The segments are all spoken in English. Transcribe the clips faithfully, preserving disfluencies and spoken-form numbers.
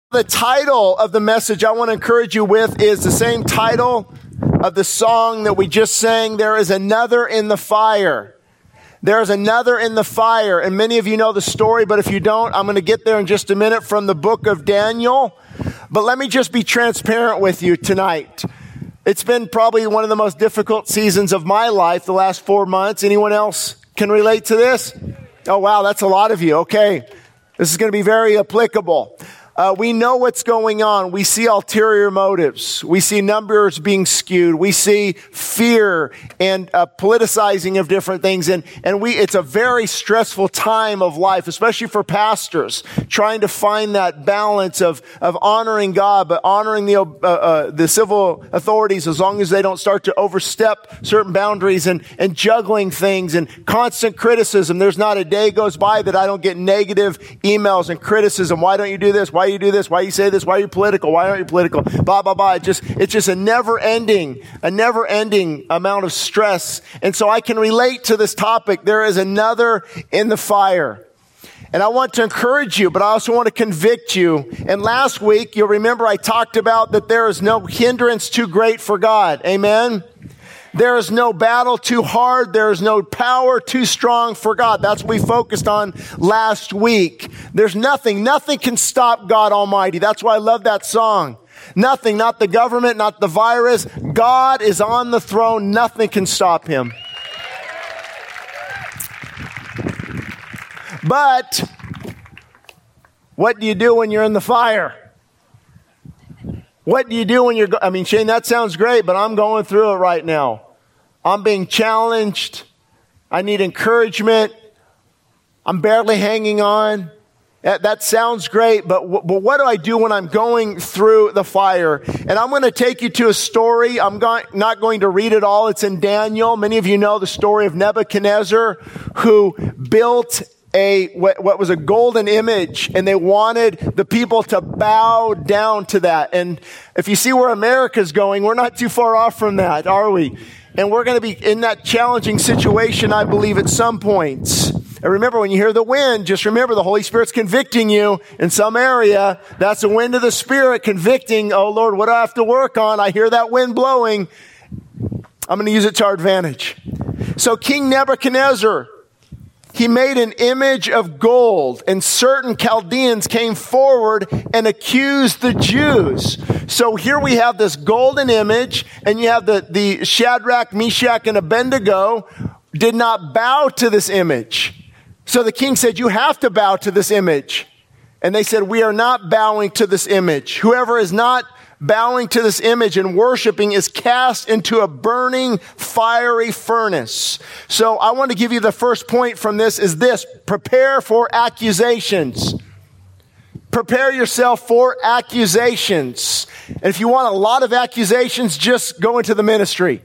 The title of the message I want to encourage you with is the same title of the song that we just sang. There is another in the fire. There is another in the fire. And many of you know the story, but if you don't, I'm going to get there in just a minute from the book of Daniel. But let me just be transparent with you tonight. It's been probably one of the most difficult seasons of my life the last four months. Anyone else can relate to this? Oh, wow, that's a lot of you. Okay, this is going to be very applicable. Uh, we know what's going on. We see ulterior motives. We see numbers being skewed. We see fear and uh, politicizing of different things. And, and we, it's a very stressful time of life, especially for pastors, trying to find that balance of, of honoring God, but honoring the, uh, uh, the civil authorities as long as they don't start to overstep certain boundaries and, and juggling things and constant criticism. There's not a day goes by that I don't get negative emails and criticism. Why don't you do this? Why you do this? Why you say this? Why are you political? Why aren't you political? Blah, blah, blah. It just, it's just a never ending, a never ending amount of stress. And so I can relate to this topic. There is another in the fire. And I want to encourage you, but I also want to convict you. And last week, you'll remember I talked about that there is no hindrance too great for God. Amen? There is no battle too hard. There is no power too strong for God. That's what we focused on last week. There's nothing, nothing can stop God Almighty. That's why I love that song. Nothing, not the government, not the virus. God is on the throne. Nothing can stop him. But what do you do when you're in the fire? What do you do when you're, go- I mean, Shane, that sounds great, but I'm going through it right now. I'm being challenged. I need encouragement. I'm barely hanging on. That, that sounds great, but, w- but what do I do when I'm going through the fire? And I'm going to take you to a story. I'm go- not going to read it all. It's in Daniel. Many of you know the story of Nebuchadnezzar, who built a what, what was a golden image, and they wanted the people to bow down to that. And if you see where America's going, we're not too far off from that, are we? And we're going to be in that challenging situation, I believe, at some points. And remember, when you hear the wind, just remember the Holy Spirit's convicting you in some area. That's the wind of the Spirit convicting. Oh, Lord, what do I have to work on? I hear that wind blowing. I'm going to use it to our advantage. So King Nebuchadnezzar, he made an image of gold, and certain Chaldeans came forward and accused the Jews. So here we have this golden image, and you have the, the Shadrach, Meshach, and Abednego did not bow to this image. So the king said, you have to bow to this image. And they said, we are not bowing to this image. Whoever is not bowing to this image and worshiping is cast into a burning, fiery furnace. So I want to give you the first point from this is this: prepare for accusations. Prepare yourself for accusations. And if you want a lot of accusations, just go into the ministry.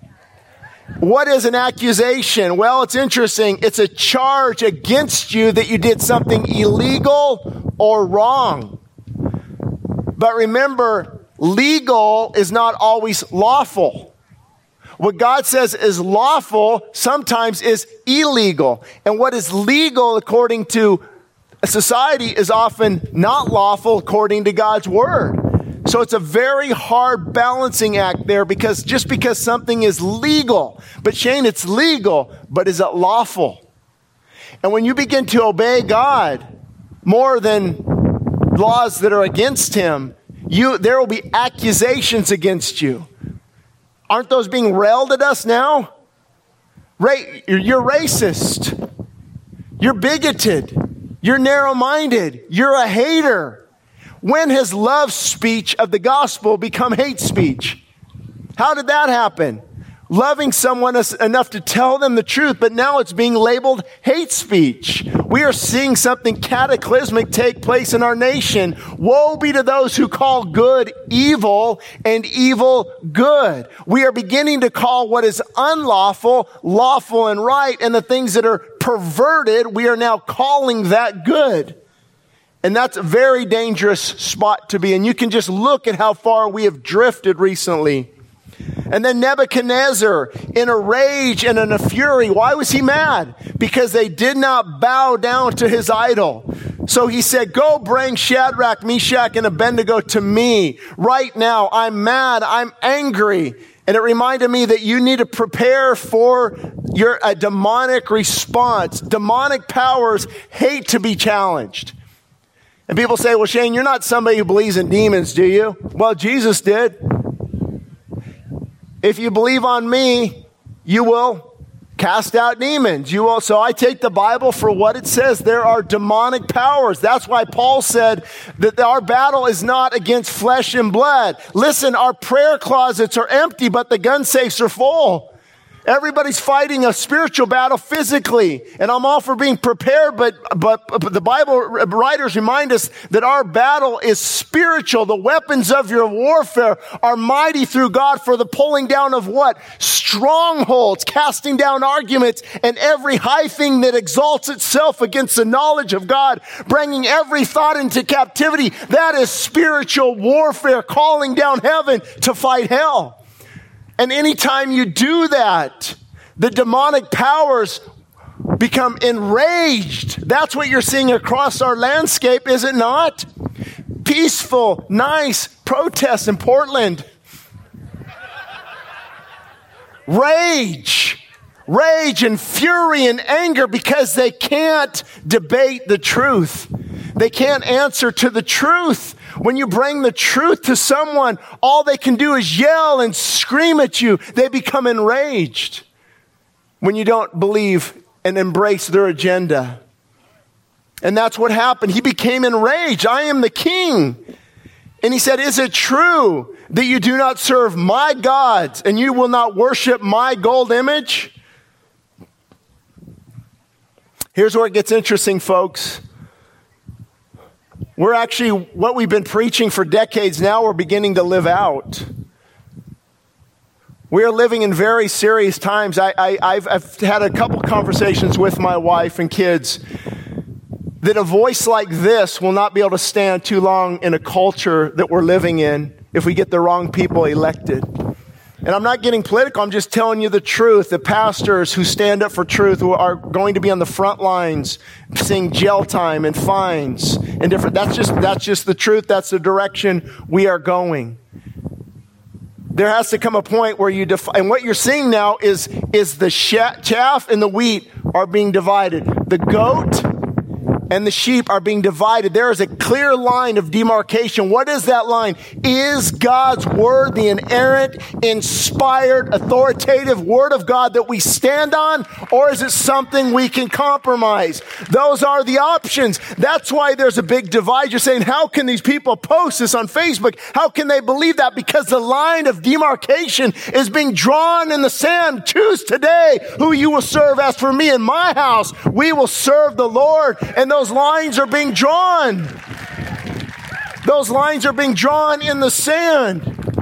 What is an accusation? Well, it's interesting. It's a charge against you that you did something illegal or wrong. But remember, legal is not always lawful. What God says is lawful sometimes is illegal. And what is legal according to society is often not lawful according to God's word. So it's a very hard balancing act there, because just because something is legal, but Shane, it's legal, but is it lawful? And when you begin to obey God more than laws that are against him, You, there will be accusations against you. Aren't those being railed at us now? Ra- you're racist. You're bigoted. You're narrow-minded. You're a hater. When has love speech of the gospel become hate speech? How did that happen? Loving someone enough to tell them the truth, but now it's being labeled hate speech. We are seeing something cataclysmic take place in our nation. Woe be to those who call good evil and evil good. We are beginning to call what is unlawful, lawful and right, and the things that are perverted, we are now calling that good. And that's a very dangerous spot to be. And you can just look at how far we have drifted recently. And then Nebuchadnezzar, in a rage and in a fury, why was he mad? Because they did not bow down to his idol. So he said, go bring Shadrach, Meshach, and Abednego to me right now. I'm mad. I'm angry. And it reminded me that you need to prepare for your a demonic response. Demonic powers hate to be challenged. And people say, well, Shane, you're not somebody who believes in demons, do you? Well, Jesus did. If you believe on me, you will cast out demons. You will. So I take the Bible for what it says. There are demonic powers. That's why Paul said that our battle is not against flesh and blood. Listen, our prayer closets are empty, but the gun safes are full. Everybody's fighting a spiritual battle physically, and I'm all for being prepared, but, but, but the Bible writers remind us that our battle is spiritual. The weapons of your warfare are mighty through God for the pulling down of what? Strongholds, casting down arguments, and every high thing that exalts itself against the knowledge of God, bringing every thought into captivity. That is spiritual warfare, calling down heaven to fight hell. And anytime you do that, the demonic powers become enraged. That's what you're seeing across our landscape, is it not? Peaceful, nice protests in Portland. Rage. Rage and fury and anger because they can't debate the truth. They can't answer to the truth. When you bring the truth to someone, all they can do is yell and scream at you. They become enraged when you don't believe and embrace their agenda. And that's what happened. He became enraged. I am the king. And he said, is it true that you do not serve my gods and you will not worship my gold image? Here's where it gets interesting, folks. We're actually, what we've been preaching for decades now, we're beginning to live out. We are living in very serious times. I, I, I've, I've had a couple conversations with my wife and kids that a voice like this will not be able to stand too long in a culture that we're living in if we get the wrong people elected. And I'm not getting political. I'm just telling you the truth. The pastors who stand up for truth who are going to be on the front lines, seeing jail time and fines and different. That's just that's just the truth. That's the direction we are going. There has to come a point where you define. And what you're seeing now is is the chaff and the wheat are being divided. The goat and the sheep are being divided. There is a clear line of demarcation. What is that line? Is God's word the inerrant, inspired, authoritative word of God that we stand on? Or is it something we can compromise? Those are the options. That's why there's a big divide. You're saying, how can these people post this on Facebook? How can they believe that? Because the line of demarcation is being drawn in the sand. Choose today who you will serve. As for me and my house, we will serve the Lord. And those lines are being drawn. Those lines are being drawn in the sand.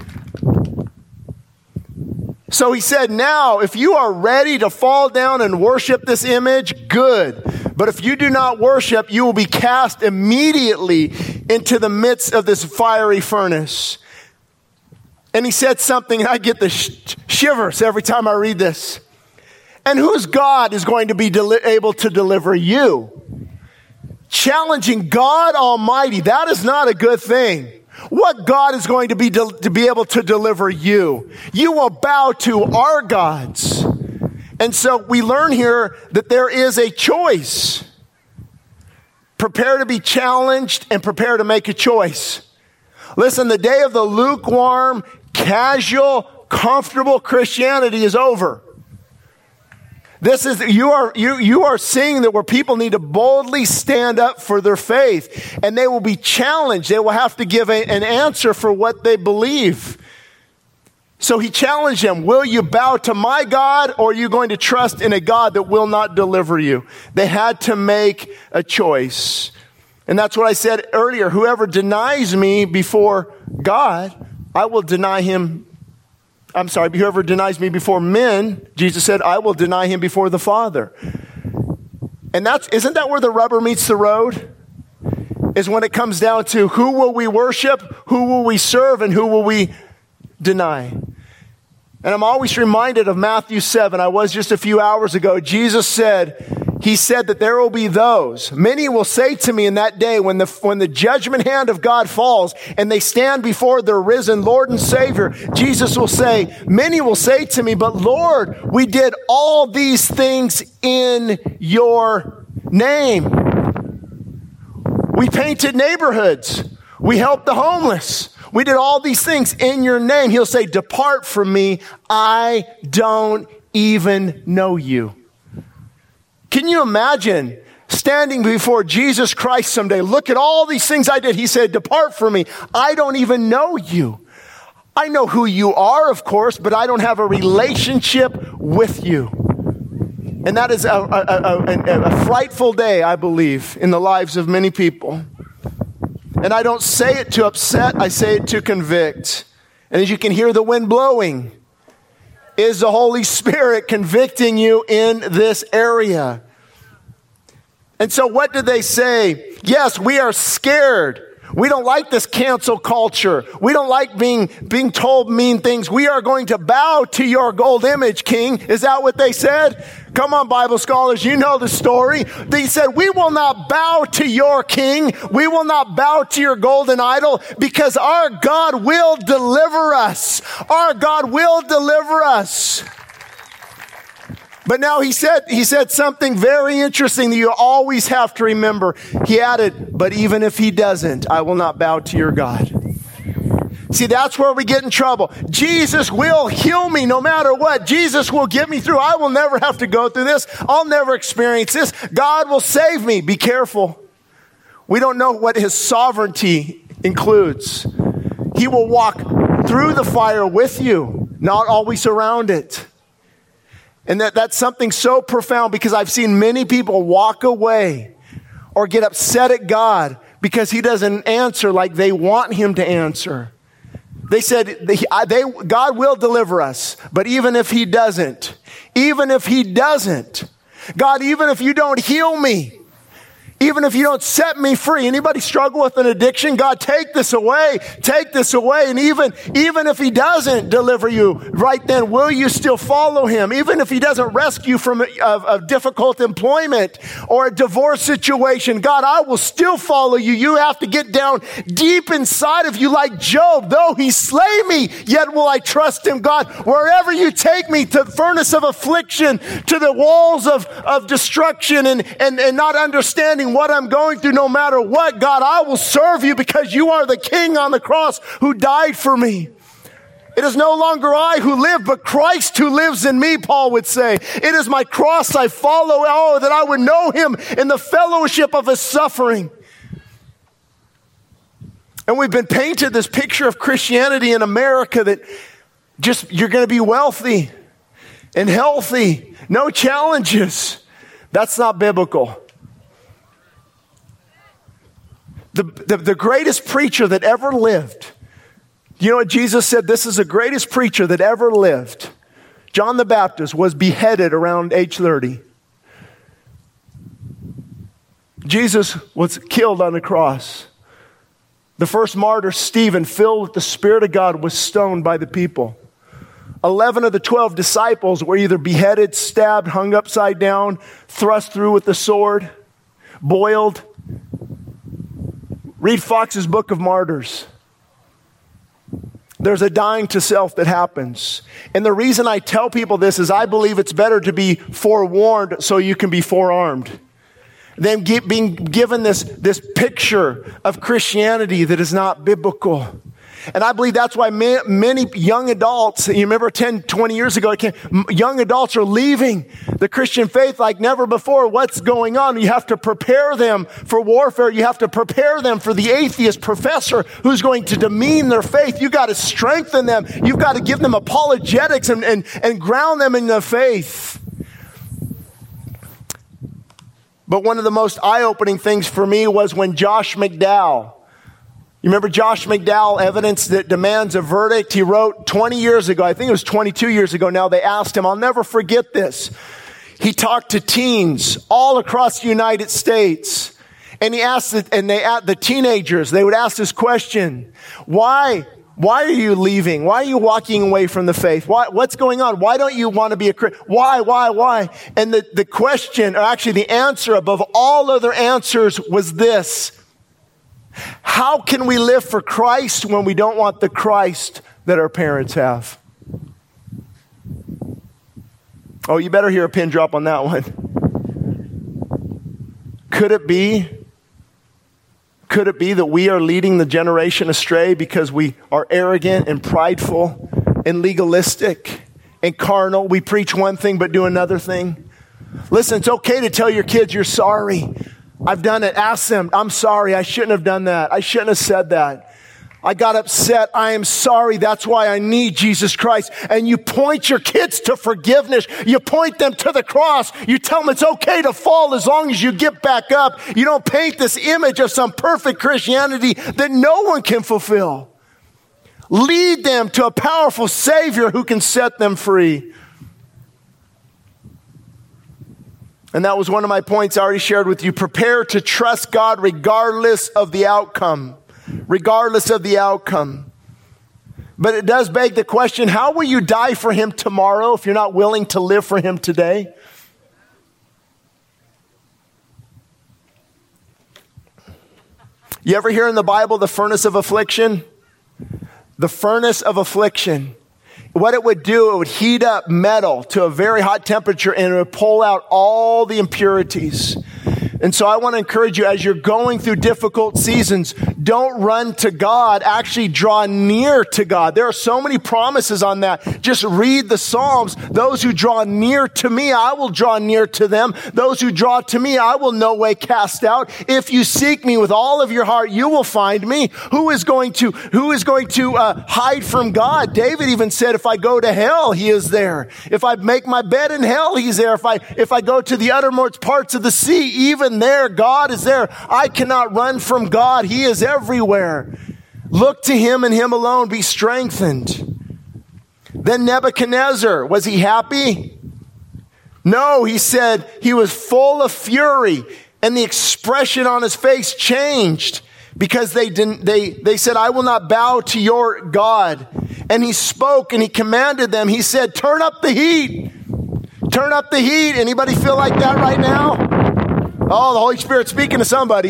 So he said, now, if you are ready to fall down and worship this image, good. But if you do not worship, you will be cast immediately into the midst of this fiery furnace. And he said something, and I get the sh- shivers every time I read this. And whose God is going to be deli- able to deliver you? Challenging God Almighty, that is not a good thing. What God is going to be de- to be able to deliver you? You will bow to our gods. And so we learn here that there is a choice. Prepare to be challenged and prepare to make a choice. Listen, the day of the lukewarm, casual, comfortable Christianity is over. This is, you are, you, you are seeing that where people need to boldly stand up for their faith, and they will be challenged. They will have to give a, an answer for what they believe. So he challenged them, will you bow to my God, or are you going to trust in a God that will not deliver you? They had to make a choice. And that's what I said earlier. Whoever denies me before God, I will deny him. I'm sorry, whoever denies me before men, Jesus said, I will deny him before the Father. And that's, isn't that where the rubber meets the road? Is when it comes down to who will we worship, who will we serve, and who will we deny? And I'm always reminded of Matthew seven. I was just a few hours ago. Jesus said, he said that there will be those, many will say to me in that day when the, when the judgment hand of God falls and they stand before their risen Lord and Savior, Jesus will say, many will say to me, but Lord, we did all these things in your name. We painted neighborhoods. We helped the homeless. We did all these things in your name. He'll say, depart from me. I don't even know you. Can you imagine standing before Jesus Christ someday? Look at all these things I did. He said, depart from me. I don't even know you. I know who you are, of course, but I don't have a relationship with you. And that is a, a, a, a frightful day, I believe, in the lives of many people. And I don't say it to upset, I say it to convict. And as you can hear the wind blowing, is the Holy Spirit convicting you in this area. And so what do they say? Yes, we are scared. We don't like this cancel culture. We don't like being, being told mean things. We are going to bow to your gold image, King. Is that what they said? Come on, Bible scholars, you know the story. They said, we will not bow to your king. We will not bow to your golden idol because our God will deliver us. Our God will deliver us. But now he said, he said something very interesting that you always have to remember. He added, but even if he doesn't, I will not bow to your God. See, that's where we get in trouble. Jesus will heal me no matter what. Jesus will get me through. I will never have to go through this. I'll never experience this. God will save me. Be careful. We don't know what his sovereignty includes. He will walk through the fire with you, not always around it. And that, that's something so profound because I've seen many people walk away or get upset at God because he doesn't answer like they want him to answer. They said, they, they, God will deliver us, but even if he doesn't, even if he doesn't, God, even if you don't heal me, even if you don't set me free. Anybody struggle with an addiction? God, take this away. Take this away. And even, even if he doesn't deliver you right then, will you still follow him? Even if he doesn't rescue from a, of, of difficult employment or a divorce situation, God, I will still follow you. You have to get down deep inside of you like Job. Though he slay me, yet will I trust him. God, wherever you take me, to the furnace of affliction, to the walls of, of destruction and, and, and not understanding what I'm going through, no matter what, God, I will serve you because you are the King on the cross who died for me. It is no longer I who live, but Christ who lives in me, Paul would say. It is my cross I follow, oh, that I would know him in the fellowship of his suffering. And we've been painted this picture of Christianity in America that just, you're going to be wealthy and healthy, no challenges. That's not biblical. The, the, the greatest preacher that ever lived, you know what Jesus said? This is the greatest preacher that ever lived. John the Baptist was beheaded around age thirty. Jesus was killed on the cross. The first martyr, Stephen, filled with the Spirit of God, was stoned by the people. Eleven of the twelve disciples were either beheaded, stabbed, hung upside down, thrust through with the sword, boiled. Read Fox's Book of Martyrs. There's a dying to self that happens. And the reason I tell people this is I believe it's better to be forewarned so you can be forearmed than get, being given this, this picture of Christianity that is not biblical. And I believe that's why many, many young adults, you remember ten, twenty years ago, young adults are leaving the Christian faith like never before. What's going on? You have to prepare them for warfare. You have to prepare them for the atheist professor who's going to demean their faith. You got to strengthen them. You've got to give them apologetics and, and, and ground them in the faith. But one of the most eye-opening things for me was when Josh McDowell, you remember Josh McDowell, Evidence That Demands a Verdict? He wrote twenty years ago, I think it was twenty-two years ago now, they asked him, I'll never forget this. He talked to teens all across the United States. And he asked, and they, the teenagers, they would ask this question, why, Why are you leaving? Why are you walking away from the faith? Why, what's going on? Why don't you want to be a Christian? Why, why, why? And the, the question, or actually the answer above all other answers was this. How can we live for Christ when we don't want the Christ that our parents have? Oh, you better hear a pin drop on that one. Could it be? Could it be that we are leading the generation astray because we are arrogant and prideful and legalistic and carnal? We preach one thing but do another thing. Listen, it's okay to tell your kids you're sorry. I've done it. Ask them, I'm sorry. I shouldn't have done that. I shouldn't have said that. I got upset. I am sorry. That's why I need Jesus Christ. And you point your kids to forgiveness. You point them to the cross. You tell them it's okay to fall as long as you get back up. You don't paint this image of some perfect Christianity that no one can fulfill. Lead them to a powerful Savior who can set them free. And that was one of my points I already shared with you. Prepare to trust God regardless of the outcome. Regardless of the outcome. But it does beg the question, how will you die for Him tomorrow if you're not willing to live for Him today? You ever hear in the Bible the furnace of affliction? The furnace of affliction. What it would do, it would heat up metal to a very hot temperature and it would pull out all the impurities. And so I want to encourage you, as you're going through difficult seasons, don't run to God. Actually draw near to God. There are so many promises on that. Just read the Psalms. Those who draw near to me, I will draw near to them. Those who draw to me, I will no way cast out. If you seek me with all of your heart, you will find me. Who is going to, who is going to uh, hide from God? David even said, if I go to hell, He is there. If I make my bed in hell, He's there. If I, if I go to the uttermost parts of the sea, even there, God is there. I cannot run from God. He is everywhere. Look to Him and Him alone. Be strengthened. Then Nebuchadnezzar, was he happy? No, he said he was full of fury, and the expression on his face changed because they didn't, they, they said, I will not bow to your God. And he spoke and he commanded them. He said, turn up the heat. Turn up the heat. Anybody feel like that right now? Oh, the Holy Spirit's speaking to somebody.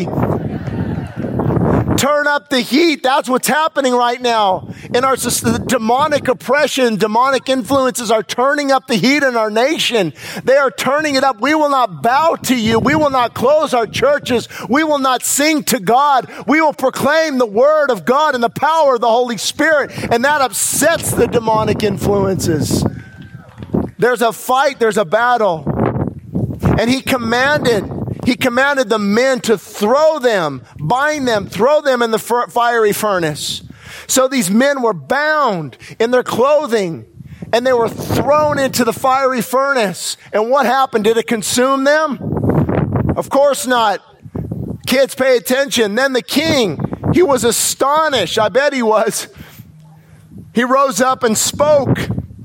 Turn up the heat. That's what's happening right now. In our the demonic oppression, demonic influences are turning up the heat in our nation. They are turning it up. We will not bow to you. We will not close our churches. We will not sing to God. We will proclaim the word of God and the power of the Holy Spirit. And that upsets the demonic influences. There's a fight. There's a battle. And he commanded He commanded the men to throw them, bind them, throw them in the fiery furnace. So these men were bound in their clothing and they were thrown into the fiery furnace. And what happened? Did it consume them? Of course not. Kids, pay attention. Then the king, he was astonished. I bet he was. He rose up and spoke.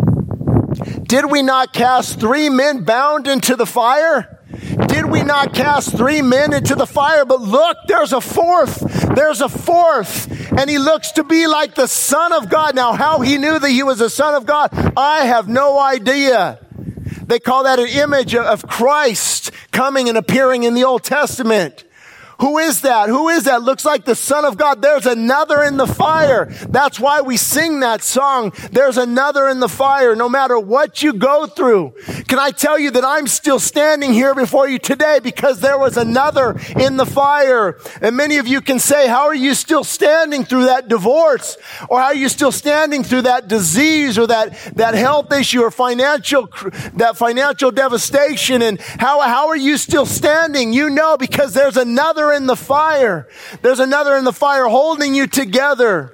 Did we not cast three men bound into the fire? Did we not cast three men into the fire? But look, there's a fourth. There's a fourth. And he looks to be like the Son of God. Now, how he knew that he was the Son of God, I have no idea. They call that an image of Christ coming and appearing in the Old Testament. Who is that? Who is that? Looks like the Son of God. There's another in the fire. That's why we sing that song. There's another in the fire. No matter what you go through. Can I tell you that I'm still standing here before you today because there was another in the fire. And many of you can say, how are you still standing through that divorce? Or how are you still standing through that disease or that, that health issue or financial, that financial devastation? And how, how are you still standing? You know, because there's another in the fire. There's another in the fire holding you together.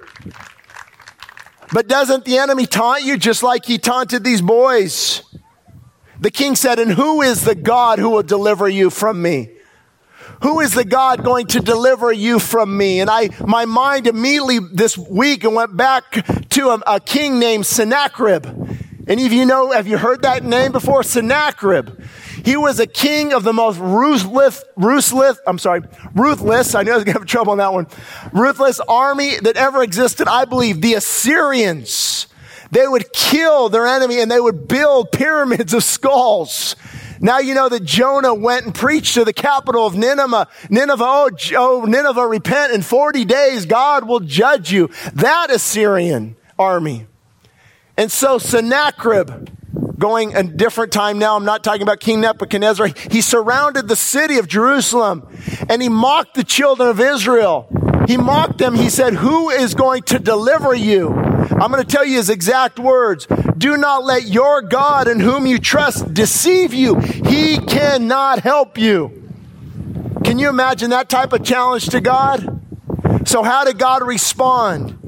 But doesn't the enemy taunt you just like he taunted these boys? The king said, and who is the God who will deliver you from me? Who is the God going to deliver you from me? And I, my mind immediately this week and went back to a, a king named Sennacherib. Any of you know, have you heard that name before? Sennacherib. He was a king of the most ruthless, ruthless, I'm sorry, ruthless, I knew I was going to have trouble on that one, ruthless army that ever existed. I believe the Assyrians, they would kill their enemy and they would build pyramids of skulls. Now you know that Jonah went and preached to the capital of Nineveh. Nineveh, oh, oh, Nineveh, repent. In forty days, God will judge you. That Assyrian army. And so Sennacherib, going a different time now, I'm not talking about King Nebuchadnezzar, he surrounded the city of Jerusalem and he mocked the children of Israel. He mocked them. He said, who is going to deliver you? I'm going to tell you his exact words. Do not let your God in whom you trust deceive you. He cannot help you. Can you imagine that type of challenge to God? So how did God respond?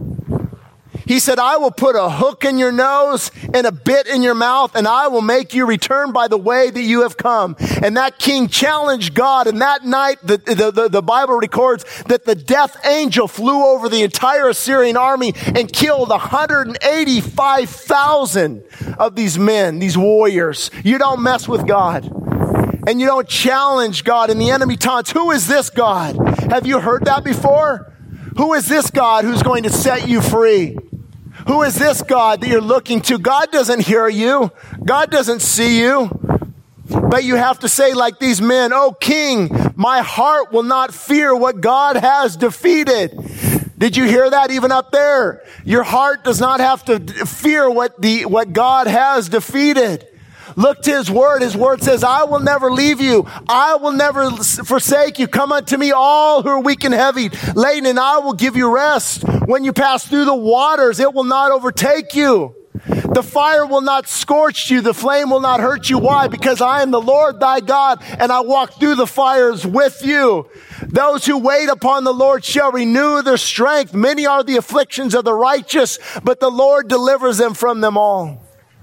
He said, I will put a hook in your nose and a bit in your mouth, and I will make you return by the way that you have come. And that king challenged God. And that night, the, the, the, the Bible records that the death angel flew over the entire Assyrian army and killed one hundred eighty-five thousand of these men, these warriors. You don't mess with God. And you don't challenge God. And the enemy taunts, who is this God? Have you heard that before? Who is this God who's going to set you free? Who is this God that you're looking to? God doesn't hear you. God doesn't see you. But you have to say like these men, oh King, my heart will not fear what God has defeated. Did you hear that even up there? Your heart does not have to fear what the what God has defeated. Look to his word. His word says, I will never leave you. I will never forsake you. Come unto me all who are weak and heavy laden, and I will give you rest. When you pass through the waters, it will not overtake you. The fire will not scorch you. The flame will not hurt you. Why? Because I am the Lord thy God, and I walk through the fires with you. Those who wait upon the Lord shall renew their strength. Many are the afflictions of the righteous, but the Lord delivers them from them all.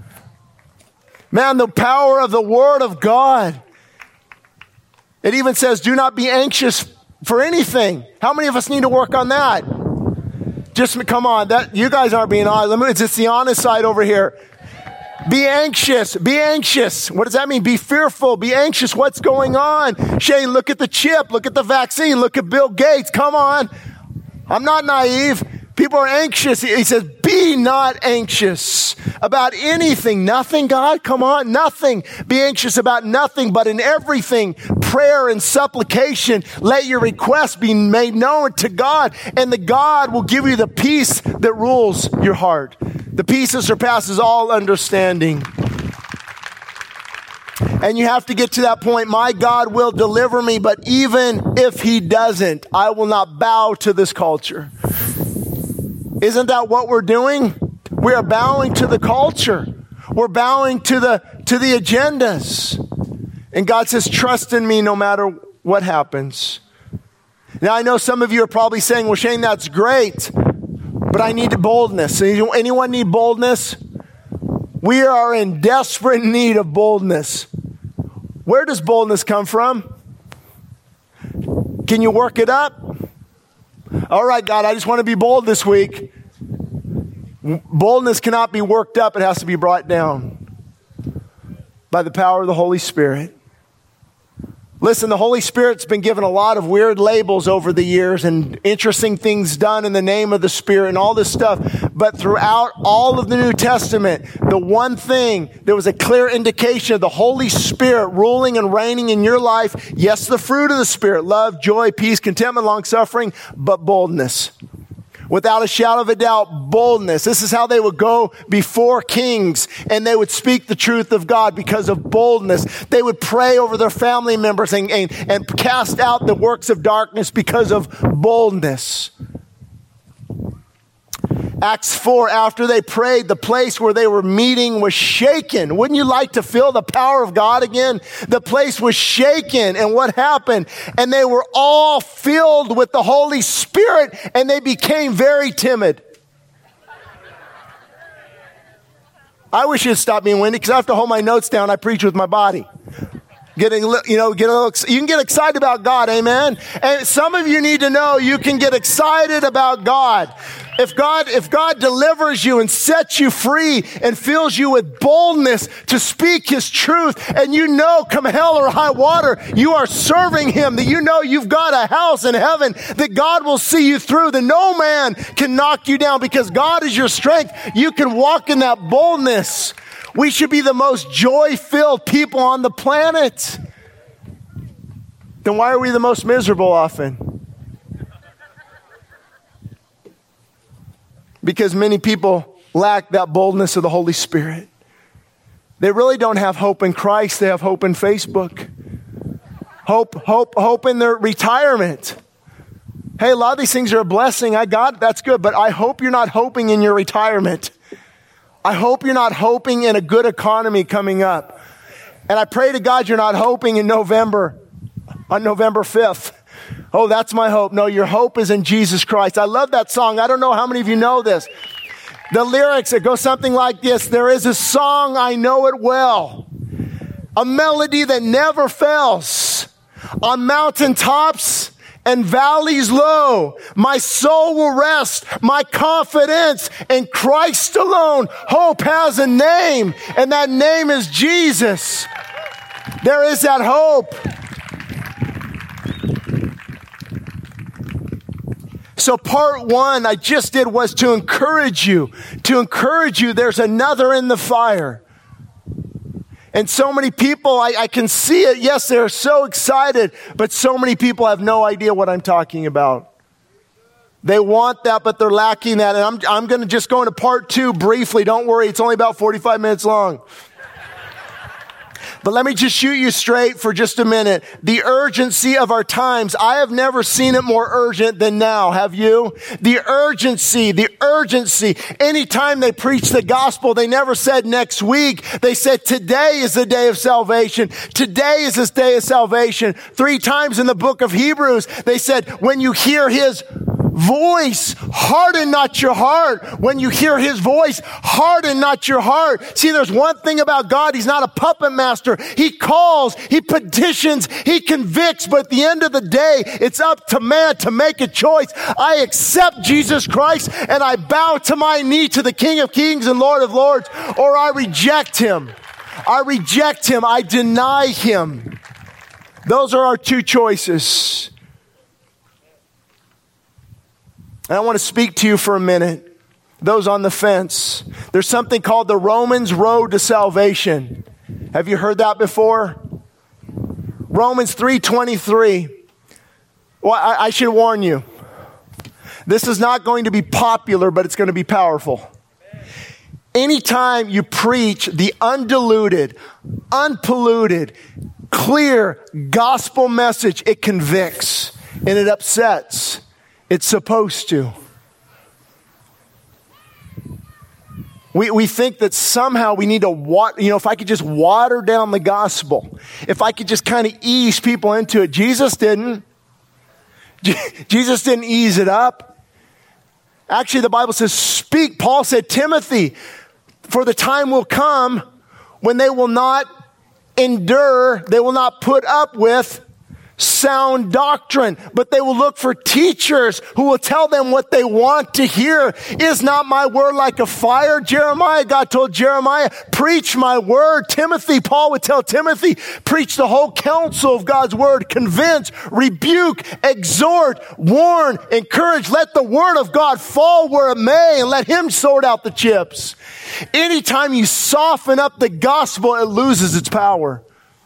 Man, the power of the Word of God. It even says, do not be anxious for anything. How many of us need to work on that? Just come on, that you guys aren't being honest. It's just the honest side over here. Be anxious. Be anxious. What does that mean? Be fearful. Be anxious. What's going on? Shane, look at the chip. Look at the vaccine. Look at Bill Gates. Come on. I'm not naive. People are anxious. He says, be not anxious about anything. Nothing, God? Come on. Nothing. Be anxious about nothing, but in everything, prayer and supplication, let your requests be made known to God, and the God will give you the peace that rules your heart. The peace that surpasses all understanding. And you have to get to that point. My God will deliver me, but even if he doesn't, I will not bow to this culture. Isn't that what we're doing? We are bowing to the culture. We're bowing to the, to the agendas. And God says, trust in me no matter what happens. Now, I know some of you are probably saying, well, Shane, that's great, but I need boldness. Anyone need boldness? We are in desperate need of boldness. Where does boldness come from? Can you work it up? All right, God, I just want to be bold this week. Boldness cannot be worked up. It has to be brought down by the power of the Holy Spirit. Listen, the Holy Spirit's been given a lot of weird labels over the years and interesting things done in the name of the Spirit and all this stuff. But throughout all of the New Testament, the one thing, there was a clear indication of the Holy Spirit ruling and reigning in your life. Yes, the fruit of the Spirit, love, joy, peace, contentment, long-suffering, but boldness. Without a shadow of a doubt, boldness. This is how they would go before kings, and they would speak the truth of God because of boldness. They would pray over their family members and, and, and cast out the works of darkness because of boldness. Acts four, after they prayed, the place where they were meeting was shaken. Wouldn't you like to feel the power of God again? The place was shaken, and what happened? And they were all filled with the Holy Spirit, and they became very timid. I wish you'd stop being windy, because I have to hold my notes down. I preach with my body. Getting, you know, get a little, you can get excited about God, amen? And some of you need to know you can get excited about God. If God, if God delivers you and sets you free and fills you with boldness to speak His truth, and you know, come hell or high water, you are serving Him, that you know you've got a house in heaven, that God will see you through, that no man can knock you down because God is your strength. You can walk in that boldness. We should be the most joy-filled people on the planet. Then why are we the most miserable often? Because many people lack that boldness of the Holy Spirit. They really don't have hope in Christ. They have hope in Facebook. Hope, hope, hope in their retirement. Hey, a lot of these things are a blessing. I got, that's good. But I hope you're not hoping in your retirement. I hope you're not hoping in a good economy coming up. And I pray to God you're not hoping in November, on November fifth. Oh, that's my hope. No, your hope is in Jesus Christ. I love that song. I don't know how many of you know this. The lyrics, it goes something like this. There is a song, I know it well. A melody that never fails. On mountaintops and valleys low, my soul will rest. My confidence in Christ alone. Hope has a name, and that name is Jesus. There is that hope. So part one I just did was to encourage you. To encourage you, there's another in the fire. And so many people, I, I can see it. Yes, they're so excited, but so many people have no idea what I'm talking about. They want that, but they're lacking that. And I'm, I'm going to just go into part two briefly. Don't worry, it's only about forty-five minutes long. But let me just shoot you straight for just a minute. The urgency of our times. I have never seen it more urgent than now. Have you? The urgency, the urgency. Anytime they preach the gospel, they never said next week. They said today is the day of salvation. Today is this day of salvation. Three times in the book of Hebrews, they said, when you hear His voice, harden not your heart. When you hear His voice, harden not your heart. See, there's one thing about God. He's not a puppet master. He calls, He petitions, He convicts, but at the end of the day, it's up to man to make a choice. I accept Jesus Christ and I bow to my knee to the King of Kings and Lord of Lords, or I reject Him. I reject Him. I deny Him. Those are our two choices. And I want to speak to you for a minute. Those on the fence. There's something called the Romans Road to Salvation. Have you heard that before? Romans three twenty-three. Well, I, I should warn you. This is not going to be popular, but it's going to be powerful. Anytime you preach the undiluted, unpolluted, clear gospel message, it convicts and it upsets. It's supposed to. We we think that somehow we need to water, you know, if I could just water down the gospel, if I could just kind of ease people into it. Jesus didn't. Je- Jesus didn't ease it up. Actually, the Bible says, speak. Paul said, Timothy, for the time will come when they will not endure, they will not put up with sound doctrine, but they will look for teachers who will tell them what they want to hear. Is not my word like a fire? Jeremiah, God told Jeremiah, preach my word. Timothy, Paul would tell Timothy, preach the whole counsel of God's word. Convince, rebuke, exhort, warn, encourage. Let the word of God fall where it may and let Him sort out the chips. Anytime you soften up the gospel, it loses its power.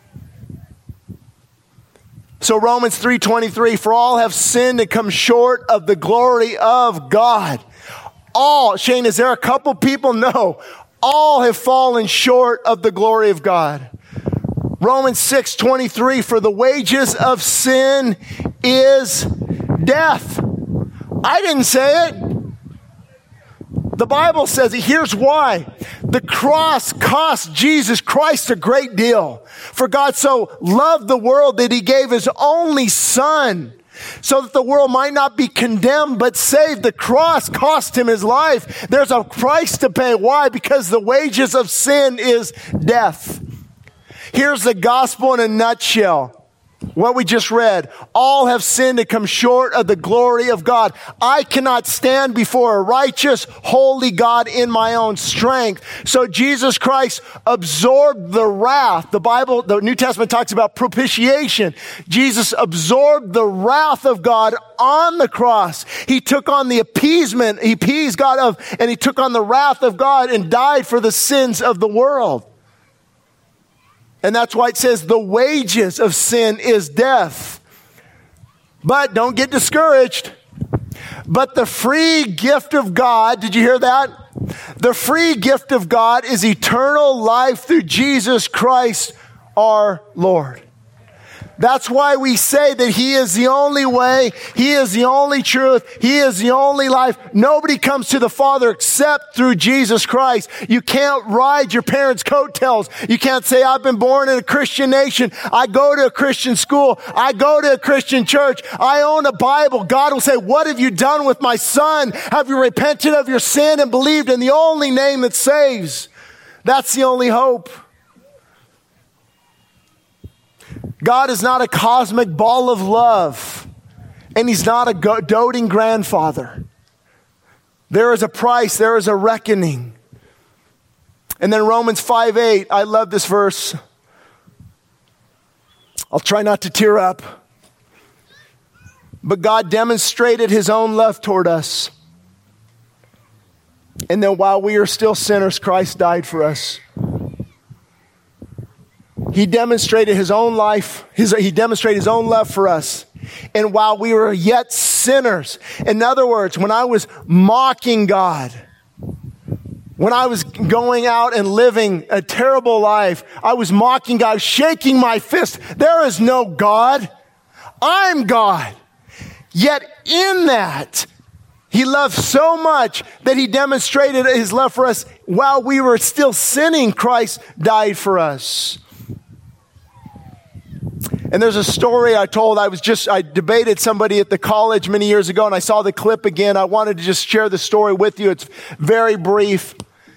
So Romans three twenty-three, for all have sinned and come short of the glory of God. All, Shane, is there a couple people? No. All have fallen short of the glory of God. Romans six twenty-three, for the wages of sin is death. I didn't say it. The Bible says it. Here's why. The cross cost Jesus Christ a great deal. For God so loved the world that He gave His only Son, so that the world might not be condemned but saved. The cross cost Him His life. There's a price to pay. Why? Because the wages of sin is death. Here's the gospel in a nutshell. What we just read, all have sinned and come short of the glory of God. I cannot stand before a righteous, holy God in my own strength. So Jesus Christ absorbed the wrath. The Bible, the New Testament talks about propitiation. Jesus absorbed the wrath of God on the cross. He took on the appeasement, he appeased God of, and he took on the wrath of God and died for the sins of the world. And that's why it says the wages of sin is death. But don't get discouraged. But the free gift of God, did you hear that? The free gift of God is eternal life through Jesus Christ our Lord. That's why we say that He is the only way, He is the only truth, He is the only life. Nobody comes to the Father except through Jesus Christ. You can't ride your parents' coattails. You can't say, I've been born in a Christian nation. I go to a Christian school. I go to a Christian church. I own a Bible. God will say, what have you done with my son? Have you repented of your sin and believed in the only name that saves? That's the only hope. God is not a cosmic ball of love, and He's not a go- doting grandfather. There is a price, there is a reckoning. And then Romans five eight, I love this verse. I'll try not to tear up. But God demonstrated His own love toward us. And then while we are still sinners, Christ died for us. He demonstrated His own life. His, he demonstrated His own love for us. And while we were yet sinners, in other words, when I was mocking God, when I was going out and living a terrible life, I was mocking God, shaking my fist. There is no God. I'm God. Yet in that, He loved so much that He demonstrated His love for us while we were still sinning. Christ died for us. And there's a story I told. I was just, I debated somebody at the college many years ago, and I saw the clip again. I wanted to just share the story with you. It's very brief.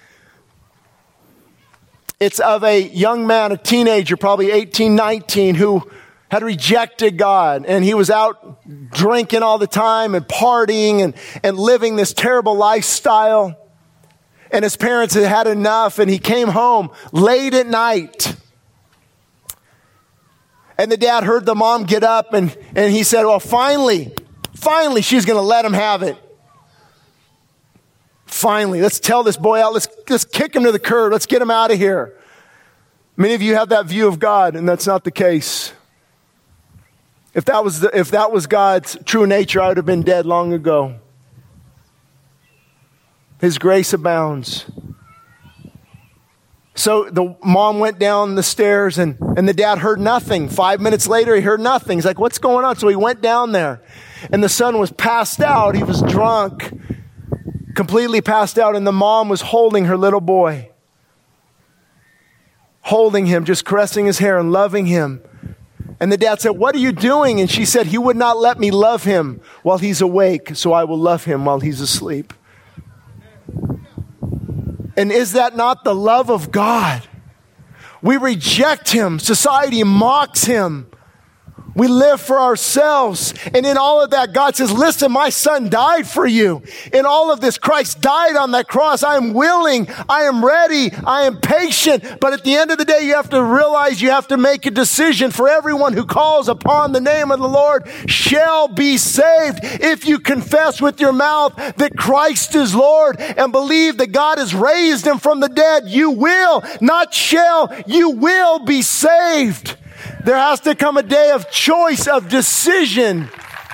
It's of a young man, a teenager, probably eighteen, nineteen, who had rejected God. And he was out drinking all the time and partying and, and living this terrible lifestyle. And his parents had had enough, and he came home late at night. And the dad heard the mom get up, and, and he said, well, finally, finally, she's going to let him have it. Finally, let's tell this boy out. Let's, let's kick him to the curb. Let's get him out of here. Many of you have that view of God, and that's not the case. If that was the, if that was God's true nature, I would have been dead long ago. His grace abounds. So the mom went down the stairs, and, and the dad heard nothing. Five minutes later, he heard nothing. He's like, what's going on? So he went down there, and the son was passed out. He was drunk, completely passed out, and the mom was holding her little boy. Holding him, just caressing his hair and loving him. And the dad said, what are you doing? And she said, he would not let me love him while he's awake, so I will love him while he's asleep. And is that not the love of God? We reject Him. Society mocks Him. We live for ourselves. And in all of that, God says, listen, my son died for you. In all of this, Christ died on that cross. I am willing. I am ready. I am patient. But at the end of the day, you have to realize you have to make a decision. For everyone who calls upon the name of the Lord shall be saved. If you confess with your mouth that Christ is Lord and believe that God has raised Him from the dead, you will, not shall, you will be saved. There has to come a day of choice, of decision.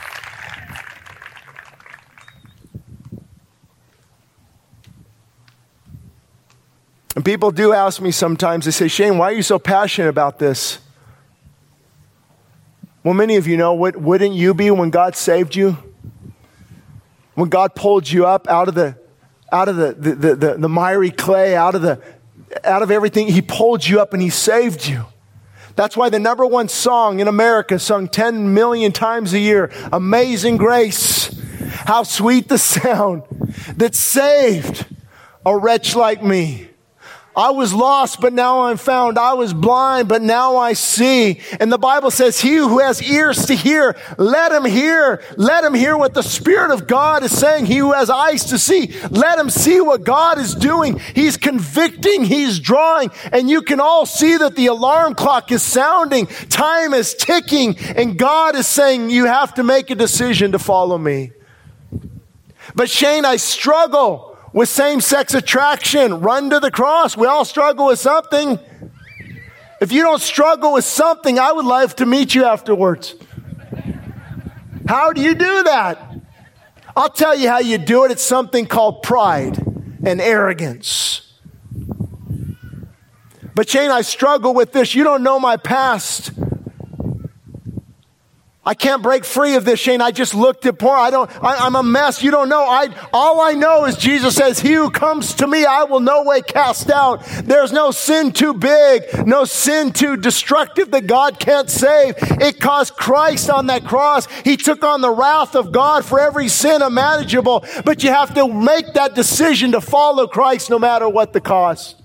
And people do ask me sometimes, they say, Shane, why are you so passionate about this? Well, many of you know, wouldn't you be when God saved you? When God pulled you up out of the out of the, the, the, the, the miry clay, out of the out of everything, He pulled you up and He saved you. That's why the number one song in America, sung ten million times a year, Amazing Grace. How sweet the sound that saved a wretch like me. I was lost, but now I'm found. I was blind, but now I see. And the Bible says, he who has ears to hear, let him hear. Let him hear what the Spirit of God is saying. He who has eyes to see, let him see what God is doing. He's convicting, he's drawing, and you can all see that the alarm clock is sounding. Time is ticking, and God is saying, you have to make a decision to follow me. But Shane, I struggle with same-sex attraction. Run to the cross. We all struggle with something. If you don't struggle with something, I would love to meet you afterwards. How do you do that? I'll tell you how you do it. It's something called pride and arrogance. But Shane, I struggle with this. You don't know my past. I can't break free of this, Shane. I just looked at porn. I don't, I, I'm a mess. You don't know. I, all I know is Jesus says, he who comes to me, I will no way cast out. There's no sin too big, no sin too destructive that God can't save. It cost Christ on that cross. He took on the wrath of God for every sin imaginable, but you have to make that decision to follow Christ no matter what the cost.